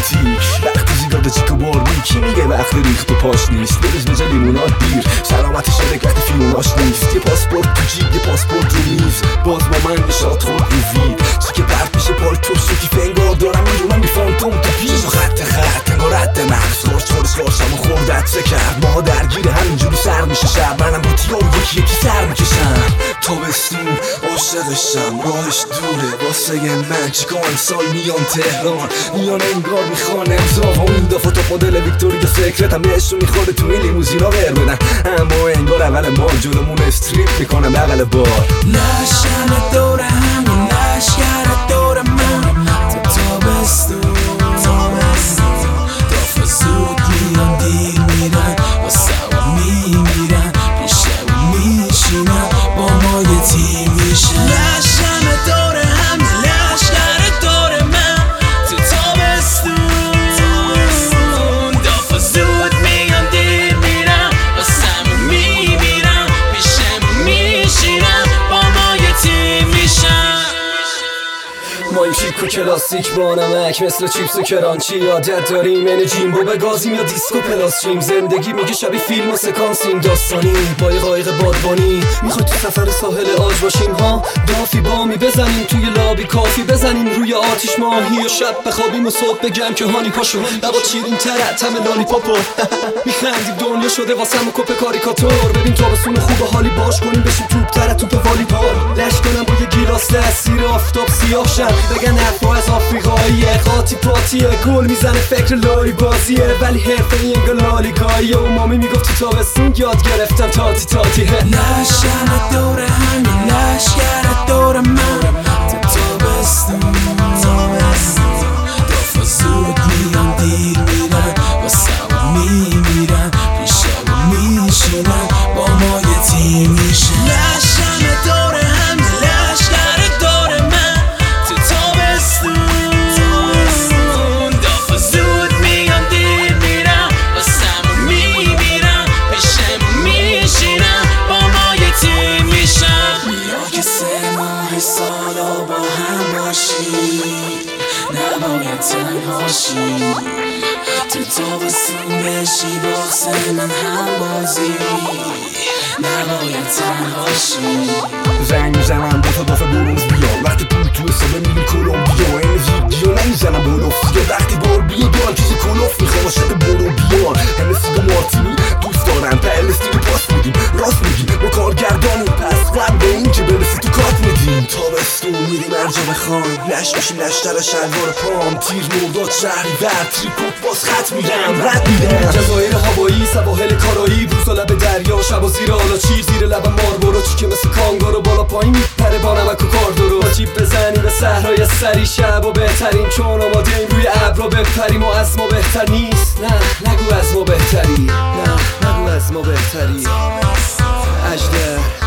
رومانتیک وقتی زیگارد چیکو باربی کی میگه وقت ریخت و پاش نیست برز بجا لیمونات دیر سلامت شده وقتی فیلماش نیست یه پاسپورت تو جیب یه پاسپورت رو میز باز با من نشاد خود روید چی که پرد میشه پالتو سوتی فنگار دارم میرونم می فانتوم تو پیش و خط انگار رد مغز خورشم و خوردت سه کرد ماها درگیر همینجوری سر میشه شب منم با تیار یکی سر میکشم تابستون عاشقشم راهش دوره واسه من چیکار امسال میان تهران میان انگار میخوان امضا و این دفعه تو مدل ویکتوریا سیکرت هم بهشون میخوره تو این لیموزینا ور بدن اما انگار اول مار جلومون استریپ میکنم بغل بار لشم دور همین لشگر دور من تو تابستون دافه زود میان دیر میرن واسه میمیرن پیشم میشینن با ما یه تیم میشن لشم دور همین لشگر دور من تو تابستون دافه زود میان دیر میرن واسه میمیرن پیشم میشینن با ما یه تیم میشن ما این شیک و کلاسیک با نمک مثل چیپس و کرانچی عادت داریم اینه جیمبو بگازیم یا دیسکو پلاسچیم زندگی میگه شبیه فیلم و سکانسیم داستانی با یه قایق بادبانی میخوای تو سفر ساحل آج باشیم ها دافی بامی بزنیم توی لابی کافی بزنیم روی آتیش ماهی و شب بخوابیم و صبح بگم که هانی پاشو لبا چیرین ترتم لالی پاپو میخندیم دنیا شده واسم و کپ کاریکاتور ببین تابستون خوب حالی باش کنیم بشیم توپ تر توپ والیبال لش کنم با یه گیلاس دستیر آفتاب سیاه شم بگن حرفا از آفریقاییه قاطی پاتیه گل میزنه فکر لاری بازیه ولی حرفه این انگار لالیگاییه و مامی میگفت تو تابستون یاد گرفتم تاتیه لشم دور همین لشگر دور من تو تابستون دافه زود میان دیر میرن واسه میمیرن پیشم میشینن با ما یه تیم میشن لشم دور همین لشگر دور من تو تابستون دافه زود میان دیر میرن واسه میمیرن پیشم میشینن با ما یه تیم میشن بیا که 3 ماه سالا با هم باشی نباید تنها شی تو تابستون بشی واسه من هم بازی نباید تنها شی زنگ میزنم با تا دافه برونز بیان وقتی پول تو حسابه میریم کلمبیا این ویدیو نمیزنم بلوفیا وقتی بار بیا دارم چیز کلوف میخوام عاشق برو بیان هنسیگا مارتینی دوست دارم پلستیگو پاس میدیم راست میگیم با کارگردانیم پس قبل این که برسی تو کات میدیم تابستون میریم ارجا بخوایم لش میشیم لشتر شلوار پام تیر مرداد شهری ور تریپوت باز خط میرم رد میرم جزایر هوایی سواحل کارایی روز و لب دریا شب و زیر آلا چیر زیر لب ماربورو چی که مثل کانگارو بالا پایین میپره با نمک و کاردورو جیب بزنیم به صحرای سری شب و بهترین چون آماده این روی ابرا بپریم و از ما بهتر نیست نه نگو از ما بهتری نه نگو از ما بهتری اجده